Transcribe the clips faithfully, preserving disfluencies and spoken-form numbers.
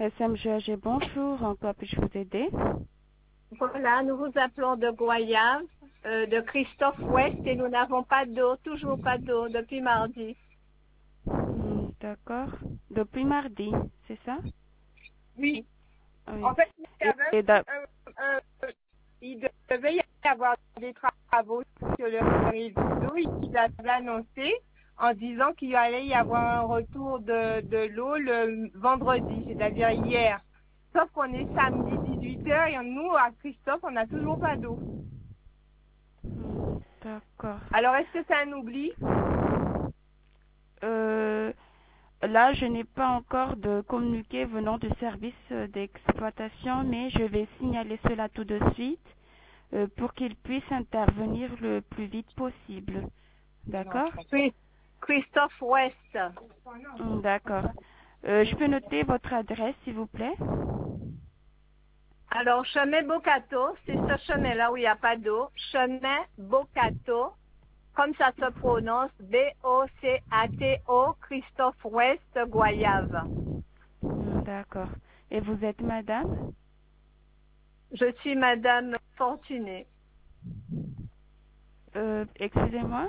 S M G A G, bonjour, en quoi puis-je vous aider? Voilà, nous vous appelons de Goyave, euh, de Christophe Ouest, et nous n'avons pas d'eau, toujours pas d'eau, depuis mardi. Hmm, D'accord. Depuis mardi, c'est ça? Oui. Oui. En fait, il, y Et, avait, et d'a- euh, euh, il devait y avoir des travaux sur le rideau. Il avait annoncé en disant qu'il allait y avoir un retour de, de l'eau le vendredi, c'est-à-dire hier. Sauf qu'on est samedi dix-huit heures et nous, à Christophe, on n'a toujours pas d'eau. hmm, D'accord. Alors, est-ce que c'est un oubli? Euh, là, je n'ai pas encore de communiqué venant du service euh, d'exploitation, mais je vais signaler cela tout de suite euh, pour qu'il puisse intervenir le plus vite possible. D'accord? Oui, Christophe Ouest. Hmm, D'accord. Euh, je peux noter votre adresse, s'il vous plaît? Alors, chemin Bocato, c'est ce chemin-là où il n'y a pas d'eau. Chemin Bocato, comme ça se prononce, B O C A T O, Christophe Ouest, Goyave. Hmm, D'accord. Et vous êtes madame? Je suis Madame Fortuné. Euh, excusez-moi?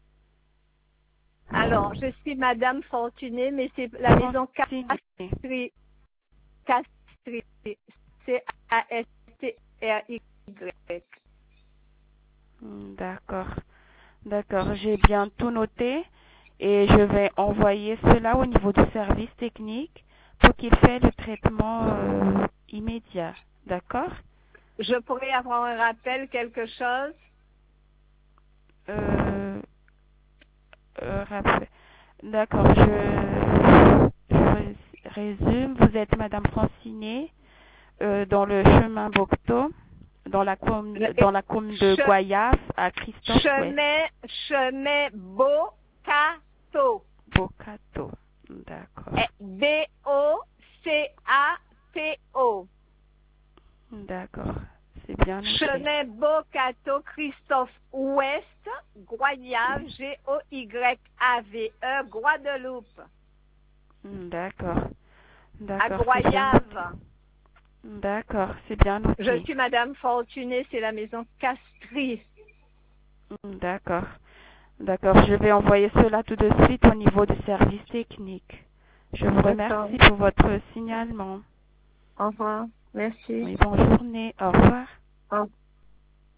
Alors, je suis Madame Fortuné, mais c'est la maison Francine. Castri, Castri, C A S T R Y. Hmm, D'accord. D'accord. J'ai bien tout noté et je vais envoyer cela au niveau du service technique pour qu'il fasse le traitement euh, immédiat. D'accord? Je pourrais avoir un rappel, quelque chose? Euh, euh, rappel- D'accord. Je, je rés- résume. Vous êtes Madame Francinet euh, dans le chemin Bocteau, dans la commune, Le- dans la commune de che- Goyave à Christophe Ouest. chemin, chemin Bocato. Bocato. D'accord. B O C A T O. D'accord. C'est bien noté. Chemin Bocato, Christophe Ouest, Goyave, G O Y A V E, Guadeloupe. D'accord. À D'accord, c'est bien Goyave. noté. D'accord, c'est bien Je noté. suis Madame Fortuné, c'est la maison Castri. D'accord. D'accord, je vais envoyer cela tout de suite au niveau du service technique. Je vous D'accord. remercie pour votre signalement. Au revoir. Merci. Oui, bonne journée. Au revoir. Au revoir.